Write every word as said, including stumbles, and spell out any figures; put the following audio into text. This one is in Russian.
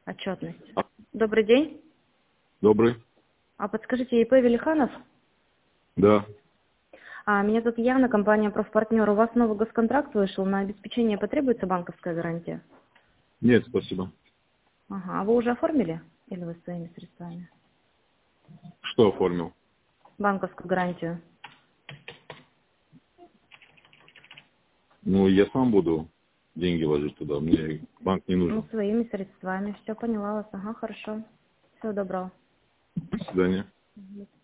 Отчетность. А, Добрый день. добрый. А подскажите, ИП Велиханов? Да. А, меня тут Яна, компания «Профпартнер». У вас новый госконтракт вышел, на обеспечение потребуется банковская гарантия? Нет, спасибо. Ага, а вы уже оформили? Или вы своими средствами? Что оформил? Банковскую гарантию. Ну, я сам буду деньги ложить туда. Мне банк не Ну, нужен. своими средствами. Все, поняла вас. Ага, хорошо. Всего доброго. До свидания.